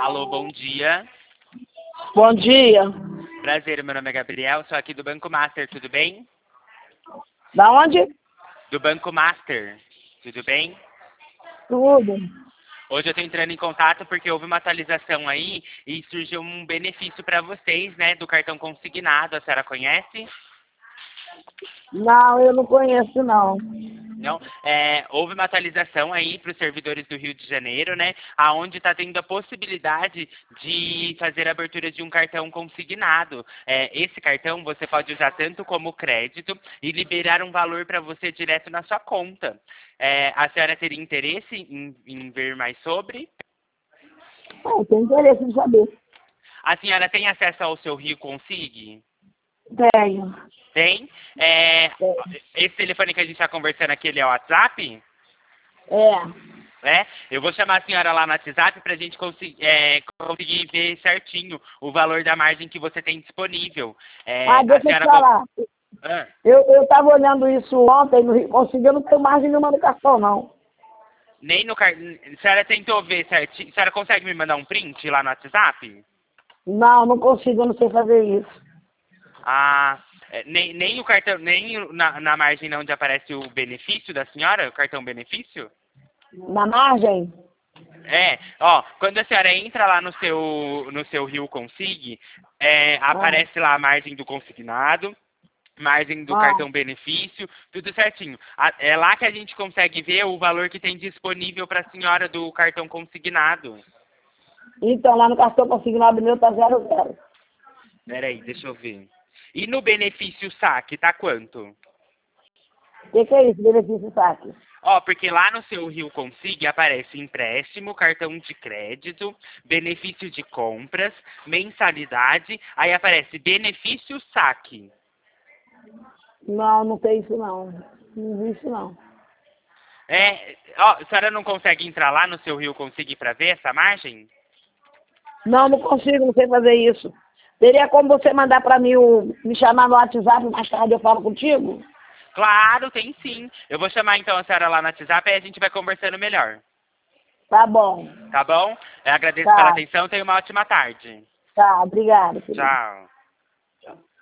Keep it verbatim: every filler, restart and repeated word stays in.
Alô, bom dia. Bom dia. Prazer, meu nome é Gabriel, sou aqui do Banco Master, tudo bem? Da onde? Do Banco Master, tudo bem? Tudo. Hoje eu estou entrando em contato porque houve uma atualização aí e surgiu um benefício para vocês, né, do cartão consignado, a senhora conhece? Não, eu não conheço, não. Não? É, houve uma atualização aí para os servidores do Rio de Janeiro, né? Aonde está tendo a possibilidade de fazer a abertura de um cartão consignado. É, esse cartão você pode usar tanto como crédito e liberar um valor para você direto na sua conta. É, a senhora teria interesse em, em ver mais sobre? Ah, eu tenho interesse em saber. A senhora tem acesso ao seu Rio Consig? Tenho. Tem? É, Tenho. esse telefone que a gente está conversando aqui, ele é o WhatsApp? É. Né? Eu vou chamar a senhora lá no WhatsApp para a gente conseguir, é, conseguir ver certinho o valor da margem que você tem disponível. É, Ah, a deixa eu te senhora... con- falar. Ah, Eu eu estava olhando isso ontem, no Rio Consegui, eu não tenho margem nenhuma no cartão, não. nem no car... A senhora tentou ver certinho? A senhora consegue me mandar um print lá no WhatsApp? Não, não consigo, eu não sei fazer isso. Ah, é, nem, nem o cartão, nem o- na, na margem onde aparece o benefício da senhora, o cartão benefício? Na margem? É, ó, quando a senhora entra lá no seu, no seu Rio Consig, é, Ah, aparece lá a margem do consignado, margem do ah. cartão benefício, tudo certinho. A- É lá que a gente consegue ver o valor que tem disponível para a senhora do cartão consignado. Então, lá no cartão consignado meu tá zero zero. Peraí, deixa eu ver. E no benefício saque, tá quanto? O que, que é isso, benefício saque? Ó, porque lá no seu Rio Consig aparece empréstimo, cartão de crédito, benefício de compras, mensalidade, aí aparece benefício saque. Não, não tem isso, não. Não existe, não. É, ó, a senhora não consegue entrar lá no seu Rio Consig para ver essa margem? Não, não consigo, não sei fazer isso. Teria como você mandar para mim, o, me chamar no WhatsApp, mais tarde eu falo contigo? Claro, tem sim. Eu vou chamar então a senhora lá no WhatsApp e a gente vai conversando melhor. Tá bom. Tá bom? Eu agradeço pela Tá, atenção. Tenha uma ótima tarde. tá, obrigada, querido. Tchau.